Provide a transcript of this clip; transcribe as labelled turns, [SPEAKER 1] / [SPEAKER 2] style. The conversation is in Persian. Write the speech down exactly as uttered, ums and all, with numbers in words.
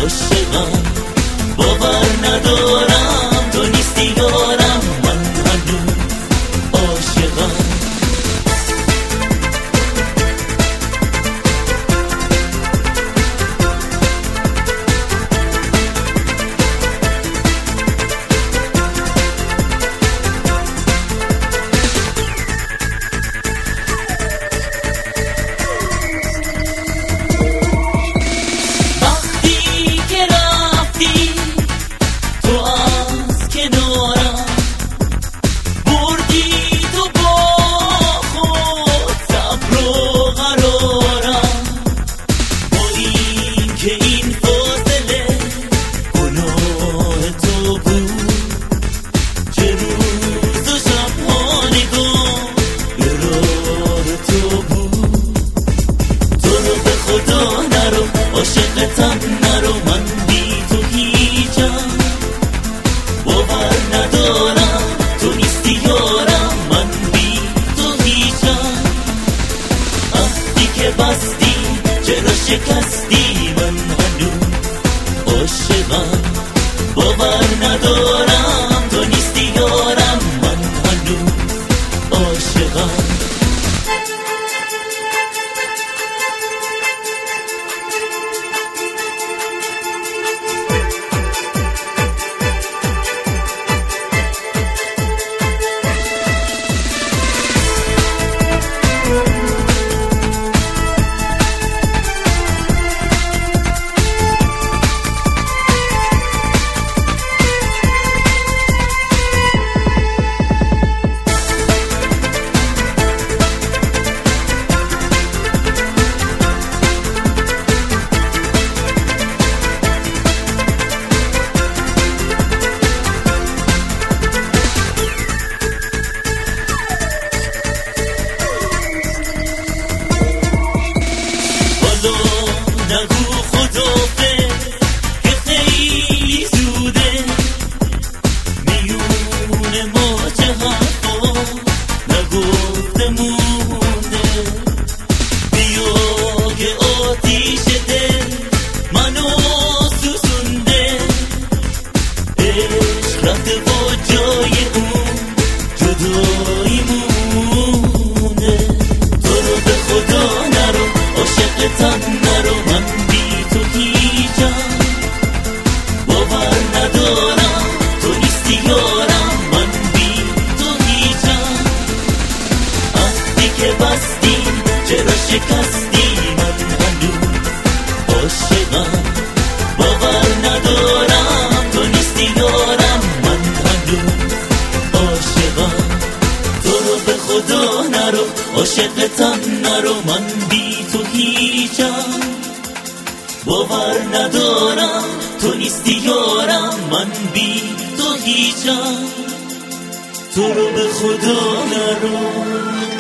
[SPEAKER 1] عاشقم، باور ندارم تو نیستی یارم، من هنوز عاشقم. عاشقتم نرو، من بی تو هیچم، باور ندارم تو نیستی یارم، من بی تو هیچم. عهدی که بستی چرا شکستی، من هنوز عاشقم، باور ندارم تو نیستی یارم، من هنوز عاشقم. نگو خدافظ که خیلی زوده، میون ما چه حرفا نگفته مونده. بیا که آتیش دل منو سوزونده، عشق رفته با جای اون جدایی مونده. تو رو به خدا نرو، عاشقتم نرو، من بی تو هیچم، باور ندارم تو نیستی یارم، من بی تو هیچم. عهدی که بستی چرا شکستی، من هنوز عاشقم، باور ندارم تو نیستی یارم، من هنوز عاشقم. تو رو به خدا نرو، عاشقتم نرو، من بی تو هیچم، باور ندارم تو نیستی یارم، من بی تو هیچم. تو رو به خدا نرو.